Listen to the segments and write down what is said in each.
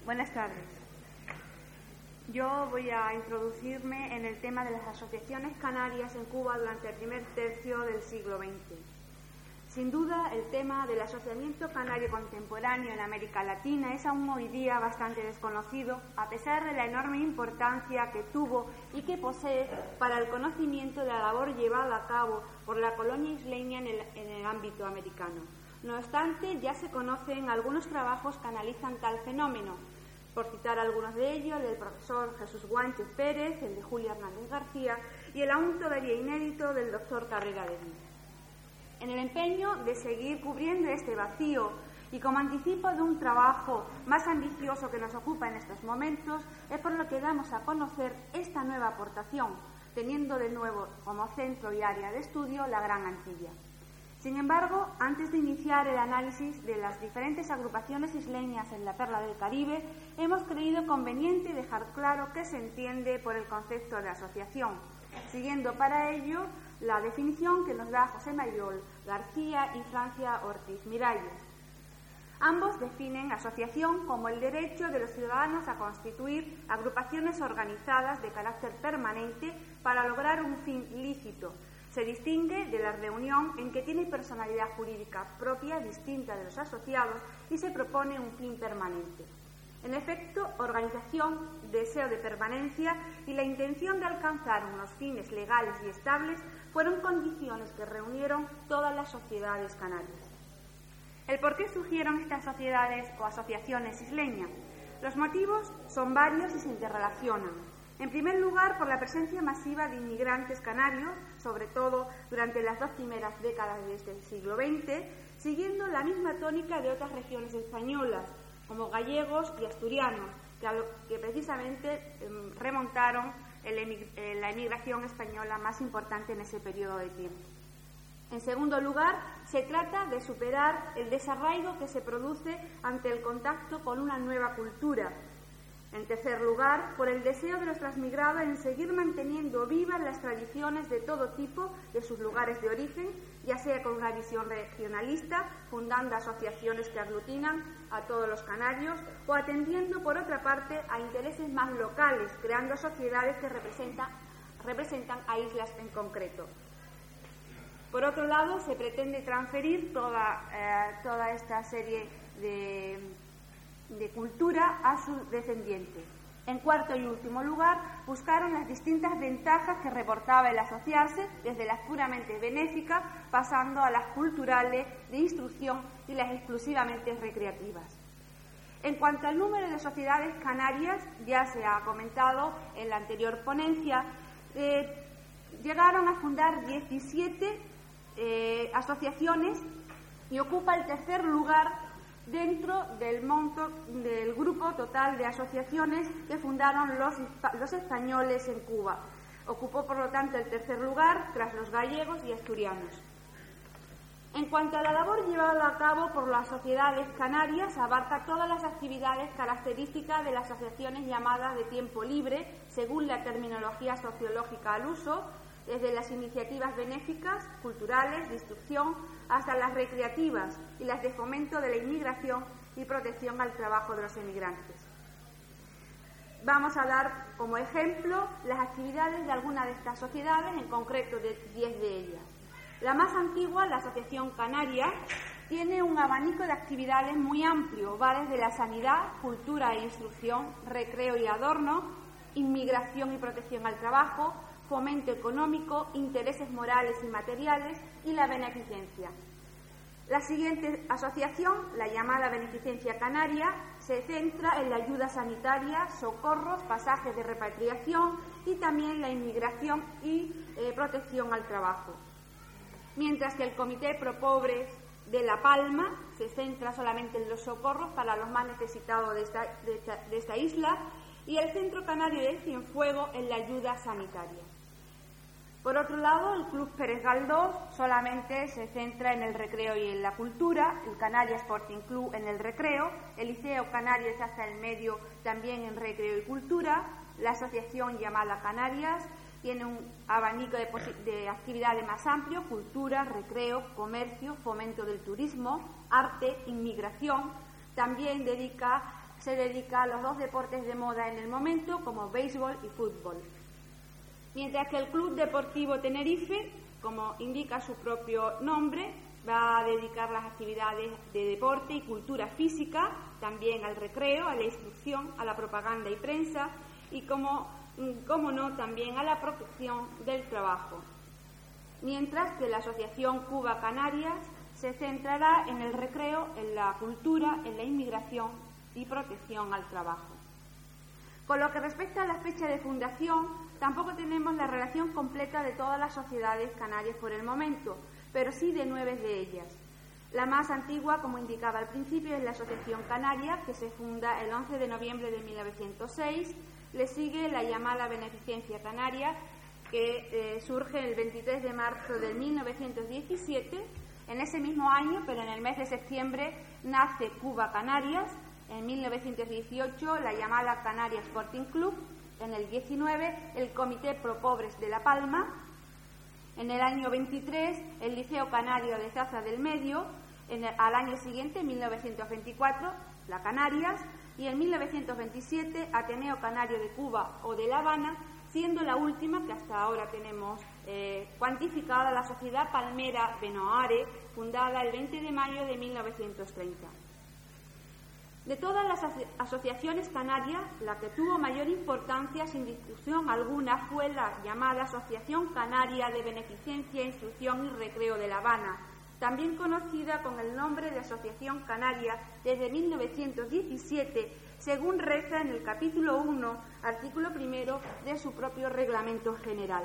Buenas tardes. Yo voy a introducirme en el tema de las asociaciones canarias en Cuba durante el primer tercio del siglo XX. Sin duda, el tema del asociamiento canario contemporáneo en América Latina es aún hoy día bastante desconocido, a pesar de la enorme importancia que tuvo y que posee para el conocimiento de la labor llevada a cabo por la colonia isleña en el ámbito americano. No obstante, ya se conocen algunos trabajos que analizan tal fenómeno. Por citar algunos de ellos, el del profesor Jesús Guanches Pérez, el de Julia Hernández García y el aún todavía inédito del doctor Carrera de Mí. En el empeño de seguir cubriendo este vacío y como anticipo de un trabajo más ambicioso que nos ocupa en estos momentos, es por lo que damos a conocer esta nueva aportación, teniendo de nuevo como centro y área de estudio la Gran Antilla. Sin embargo, antes de iniciar el análisis de las diferentes agrupaciones isleñas en la perla del Caribe, hemos creído conveniente dejar claro qué se entiende por el concepto de asociación, siguiendo para ello la definición que nos da José Mayol García y Francia Ortiz Miralles. Ambos definen asociación como el derecho de los ciudadanos a constituir agrupaciones organizadas de carácter permanente para lograr un fin lícito. Se distingue de la reunión en que tiene personalidad jurídica propia, distinta de los asociados, y se propone un fin permanente. En efecto, organización, deseo de permanencia y la intención de alcanzar unos fines legales y estables fueron condiciones que reunieron todas las sociedades canarias. ¿El por qué surgieron estas sociedades o asociaciones isleñas? Los motivos son varios y se interrelacionan. En primer lugar, por la presencia masiva de inmigrantes canarios, sobre todo durante las dos primeras décadas de este siglo XX, siguiendo la misma tónica de otras regiones españolas, como gallegos y asturianos, que precisamente remontaron la emigración española más importante en ese periodo de tiempo. En segundo lugar, se trata de superar el desarraigo que se produce ante el contacto con una nueva cultura. En tercer lugar, por el deseo de los transmigrados en seguir manteniendo vivas las tradiciones de todo tipo de sus lugares de origen, ya sea con una visión regionalista, fundando asociaciones que aglutinan a todos los canarios, o atendiendo, por otra parte, a intereses más locales, creando sociedades que representan a islas en concreto. Por otro lado, se pretende transferir toda esta serie de cultura a sus descendientes. En cuarto y último lugar, buscaron las distintas ventajas que reportaba el asociarse, desde las puramente benéficas, pasando a las culturales, de instrucción y las exclusivamente recreativas. En cuanto al número de sociedades canarias, ya se ha comentado en la anterior ponencia, llegaron a fundar 17 asociaciones y ocupa el tercer lugar dentro del grupo total de asociaciones que fundaron los españoles en Cuba. Ocupó, por lo tanto, el tercer lugar tras los gallegos y asturianos. En cuanto a la labor llevada a cabo por las sociedades canarias, abarca todas las actividades características de las asociaciones llamadas de tiempo libre, según la terminología sociológica al uso, desde las iniciativas benéficas, culturales, de instrucción, hasta las recreativas y las de fomento de la inmigración y protección al trabajo de los emigrantes. Vamos a dar como ejemplo las actividades de algunas de estas sociedades, en concreto de 10 de ellas. La más antigua, la Asociación Canaria, tiene un abanico de actividades muy amplio, va desde la sanidad, cultura e instrucción, recreo y adorno, inmigración y protección al trabajo, fomento económico, intereses morales y materiales y la beneficencia. La siguiente asociación, la llamada Beneficencia Canaria, se centra en la ayuda sanitaria, socorros, pasajes de repatriación y también la inmigración y protección al trabajo. Mientras que el Comité Pro Pobres de La Palma se centra solamente en los socorros para los más necesitados de esta isla y el Centro Canario de Cienfuegos en la ayuda sanitaria. Por otro lado, el Club Pérez Galdós solamente se centra en el recreo y en la cultura, el Canarias Sporting Club en el recreo, el Liceo Canario de hasta el medio también en recreo y cultura, la asociación llamada Canarias tiene un abanico de actividades más amplio: cultura, recreo, comercio, fomento del turismo, arte, inmigración. También dedica se dedica a los dos deportes de moda en el momento, como béisbol y fútbol. Mientras que el Club Deportivo Tenerife, como indica su propio nombre, va a dedicar las actividades de deporte y cultura física, también al recreo, a la instrucción, a la propaganda y prensa y, como no, también a la protección del trabajo. Mientras que la Asociación Cuba Canarias se centrará en el recreo, en la cultura, en la inmigración y protección al trabajo. Con lo que respecta a la fecha de fundación, tampoco tenemos la relación completa de todas las sociedades canarias por el momento, pero sí de 9 de ellas. La más antigua, como indicaba al principio, es la Asociación Canaria, que se funda el 11 de noviembre de 1906. Le sigue la llamada Beneficencia Canaria, que surge el 23 de marzo de 1917. En ese mismo año, pero en el mes de septiembre, nace Cuba Canarias. En 1918, la llamada Canaria Sporting Club. En el 19, el Comité Pro Pobres de La Palma. En el año 23, el Liceo Canario de Zaza del Medio. Al año siguiente, 1924, la Canarias. Y en 1927, Ateneo Canario de Cuba o de La Habana, siendo la última que hasta ahora tenemos cuantificada, la Sociedad Palmera Benoare, fundada el 20 de mayo de 1930. De todas las asociaciones canarias, la que tuvo mayor importancia, sin discusión alguna, fue la llamada Asociación Canaria de Beneficencia, Instrucción y Recreo de La Habana, también conocida con el nombre de Asociación Canaria desde 1917, según reza en el capítulo 1, artículo 1 de su propio reglamento general.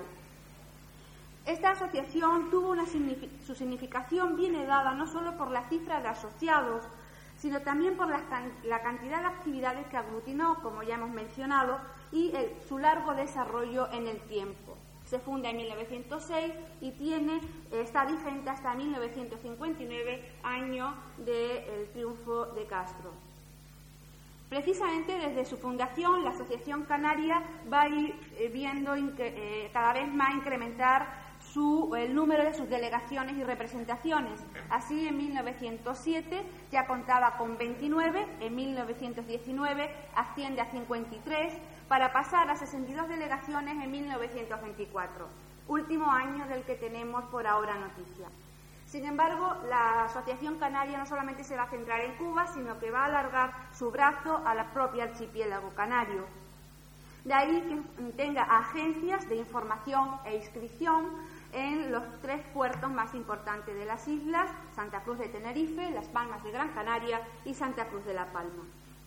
Esta asociación tuvo su significación viene dada no solo por la cifra de asociados, sino también por la cantidad de actividades que aglutinó, como ya hemos mencionado, y su largo desarrollo en el tiempo. Se funda en 1906 y está vigente hasta 1959, año del triunfo de Castro. Precisamente desde su fundación, la Asociación Canaria va a ir viendo cada vez más incrementar el número de sus delegaciones y representaciones. Así, en 1907 ya contaba con 29, en 1919 asciende a 53, para pasar a 62 delegaciones en 1924, último año del que tenemos por ahora noticia. Sin embargo, la Asociación Canaria no solamente se va a centrar en Cuba, sino que va a alargar su brazo a la propia archipiélago canario. De ahí que tenga agencias de información e inscripción en los 3 puertos más importantes de las islas: Santa Cruz de Tenerife, Las Palmas de Gran Canaria y Santa Cruz de La Palma.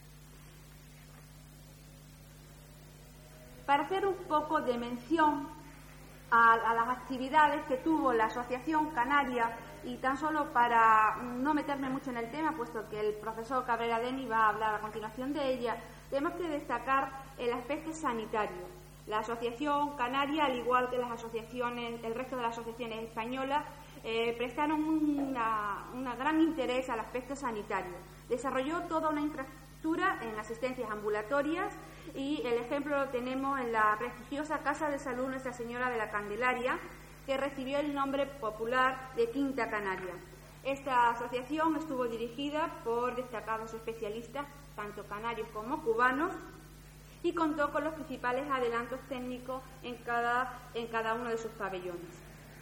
Para hacer un poco de mención a las actividades que tuvo la Asociación Canaria, y tan solo para no meterme mucho en el tema, puesto que el profesor Cabrera Deni va a hablar a continuación de ella, tenemos que destacar el aspecto sanitario. La Asociación Canaria, al igual que el resto de las asociaciones españolas, prestaron un gran interés al aspecto sanitario. Desarrolló toda una infraestructura en asistencias ambulatorias, y el ejemplo lo tenemos en la prestigiosa Casa de Salud Nuestra Señora de la Candelaria, que recibió el nombre popular de Quinta Canaria. Esta asociación estuvo dirigida por destacados especialistas, tanto canarios como cubanos, y contó con los principales adelantos técnicos en cada uno de sus pabellones.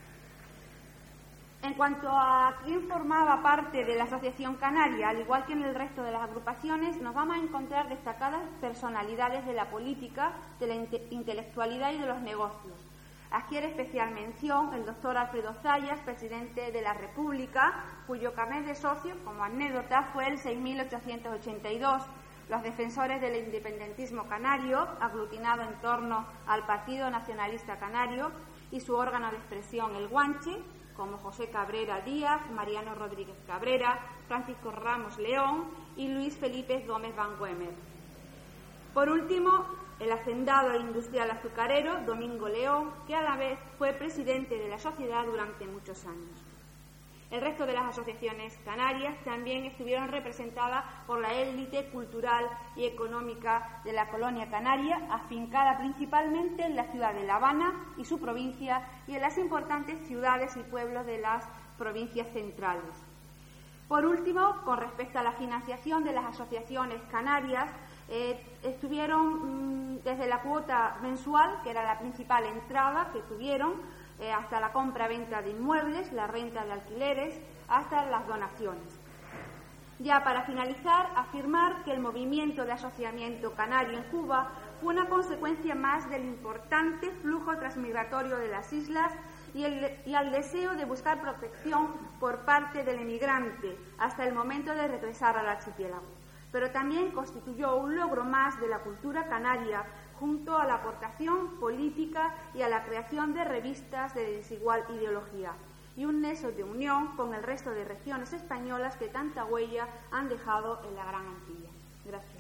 En cuanto a quién formaba parte de la Asociación Canaria, al igual que en el resto de las agrupaciones, nos vamos a encontrar destacadas personalidades de la política, de la intelectualidad y de los negocios. Adquiere especial mención el doctor Alfredo Zayas, presidente de la República, cuyo carnet de socio, como anécdota, fue el 6.882. Los defensores del independentismo canario, aglutinado en torno al Partido Nacionalista Canario y su órgano de expresión, el Guanche, como José Cabrera Díaz, Mariano Rodríguez Cabrera, Francisco Ramos León y Luis Felipe Gómez Van Güemer. Por último, el hacendado e industrial azucarero Domingo León, que a la vez fue presidente de la sociedad durante muchos años. El resto de las asociaciones canarias también estuvieron representadas por la élite cultural y económica de la colonia canaria, afincada principalmente en la ciudad de La Habana y su provincia, y en las importantes ciudades y pueblos de las provincias centrales. Por último, con respecto a la financiación de las asociaciones canarias, estuvieron desde la cuota mensual, que era la principal entrada que tuvieron, hasta la compra-venta de inmuebles, la renta de alquileres, hasta las donaciones. Ya para finalizar, afirmar que el movimiento de asociamiento canario en Cuba fue una consecuencia más del importante flujo transmigratorio de las islas y al deseo de buscar protección por parte del emigrante hasta el momento de regresar al archipiélago. Pero también constituyó un logro más de la cultura canaria junto a la aportación política y a la creación de revistas de desigual ideología y un nexo de unión con el resto de regiones españolas que tanta huella han dejado en la Gran Antilla. Gracias.